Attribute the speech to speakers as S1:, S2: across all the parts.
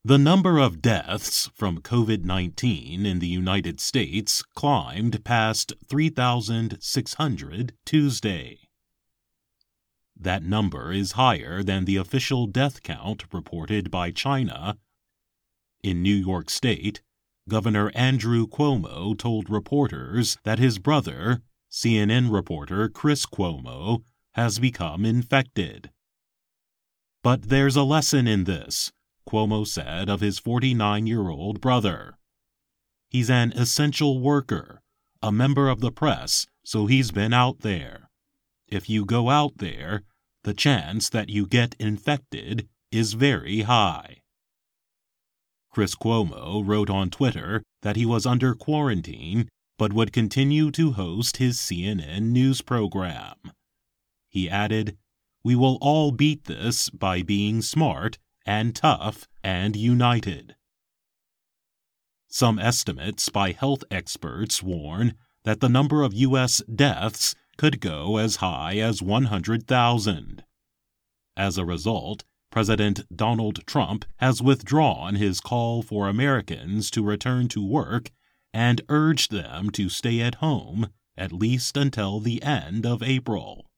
S1: The number of deaths from COVID-19 in the United States climbed past 3,600 Tuesday. That number is higher than the official death count reported by China. In New York State, Governor Andrew Cuomo told reporters that his brother, CNN reporter Chris Cuomo, has become infected. But there's a lesson in this, Cuomo said of his 49-year-old brother. He's an essential worker, a member of the press, so he's been out there. If you go out there, the chance that you get infected is very high. Chris Cuomo wrote on Twitter that he was under quarantine but would continue to host his CNN news program. He added, "We will all beat this by being smart and tough and united." Some estimates by health experts warn that the number of U.S. deaths could go as high as 100,000. As a result, President Donald Trump has withdrawn his call for Americans to return to work and urged them to stay at home at least until the end of April.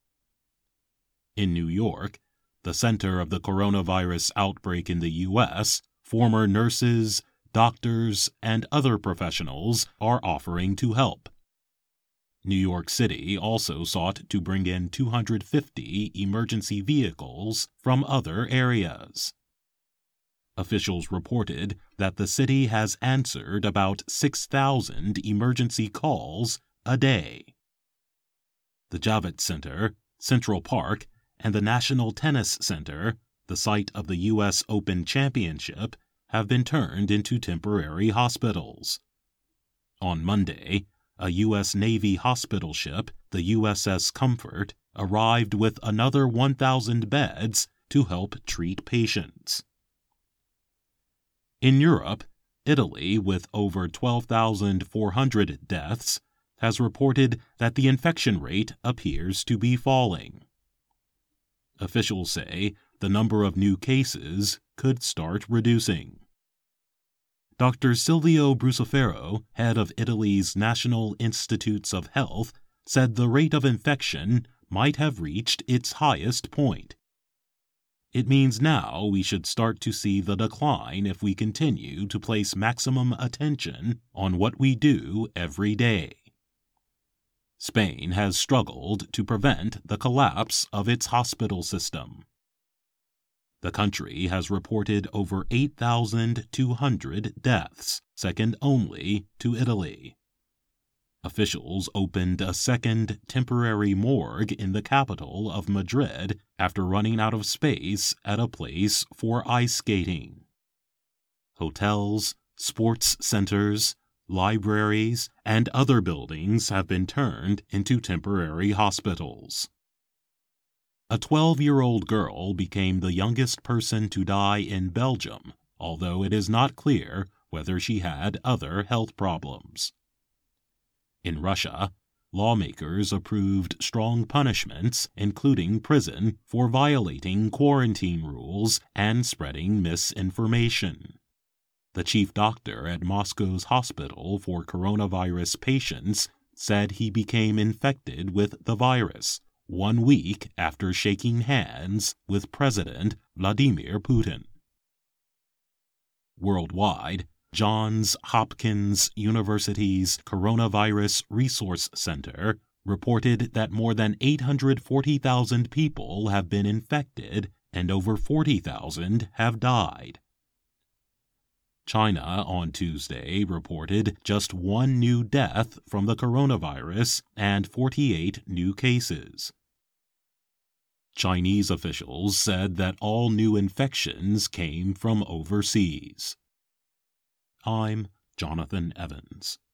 S1: In New York, the center of the coronavirus outbreak in the U.S., former nurses, doctors, and other professionals are offering to help. New York City also sought to bring in 250 emergency vehicles from other areas. Officials reported that the city has answered about 6,000 emergency calls a day. The Javits Center, Central Park, and the National Tennis Center, the site of the U.S. Open Championship, have been turned into temporary hospitals. On Monday, a U.S. Navy hospital ship, the USS Comfort, arrived with another 1,000 beds to help treat patients. In Europe, Italy, with over 12,400 deaths, has reported that the infection rate appears to be falling. Officials say the number of new cases could start reducing. Dr. Silvio Brusaferro, head of Italy's National Institutes of Health, said the rate of infection might have reached its highest point. It means now we should start to see the decline if we continue to place maximum attention on what we do every day. Spain has struggled to prevent the collapse of its hospital system. The country has reported over 8,200 deaths, second only to Italy. Officials opened a second temporary morgue in the capital of Madrid after running out of space at a place for ice skating. Hotels, sports centers, libraries, and other buildings have been turned into temporary hospitals. A 12-year-old girl became the youngest person to die in Belgium, although it is not clear whether she had other health problems. In Russia, lawmakers approved strong punishments, including prison, for violating quarantine rules and spreading misinformation. The chief doctor at Moscow's hospital for coronavirus patients said he became infected with the virus 1 week after shaking hands with President Vladimir Putin. Worldwide, Johns Hopkins University's Coronavirus Resource Center reported that more than 840,000 people have been infected and over 40,000 have died. China on Tuesday reported just 1 new death from the coronavirus and 48 new cases. Chinese officials said that all new infections came from overseas. I'm Jonathan Evans.